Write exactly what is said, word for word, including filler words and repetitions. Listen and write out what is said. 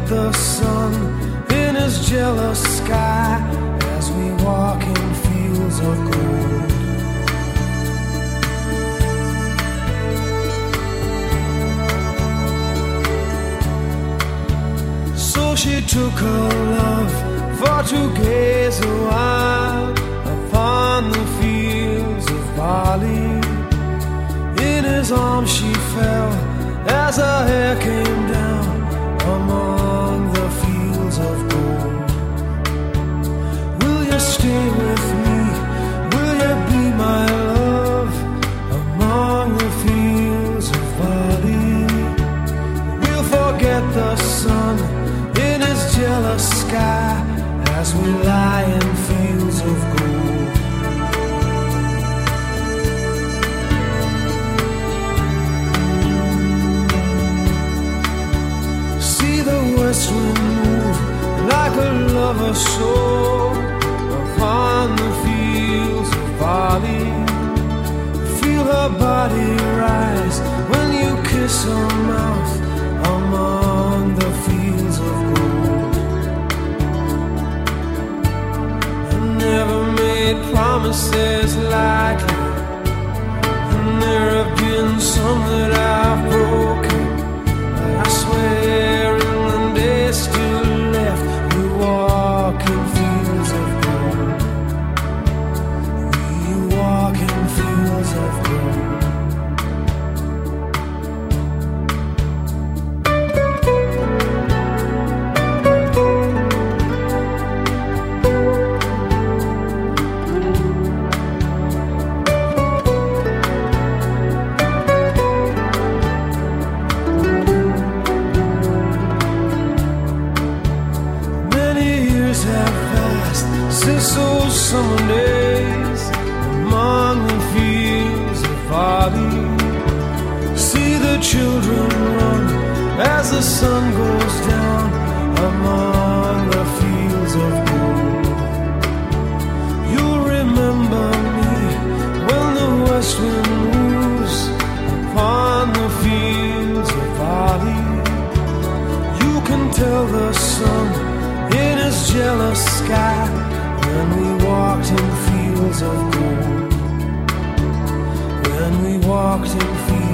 the sun in his jealous sky as we walk in fields of gold. So she took her love for to gaze a while upon the fields of barley. In his arms she fell as her hair came down among the fields of gold. Will you stay with me? Will you be my love among the fields of barley? We'll forget the sun in his jealous sky as we lie in fields of gold. West wind move like a lover's soul upon the fields of barley. Feel her body rise when you kiss her mouth among the fields of gold. I never made promises lightly, and there have been some that I've broken. I swear still left, we walk in fields of gold. We walk in fields of gold. Since those summer days among the fields of barley, see the children run as the sun goes down among the fields of gold. You'll remember me when the west wind moves upon the fields of barley. You can tell the sun in his jealous sky when we walked in fields of gold. When we walked in fields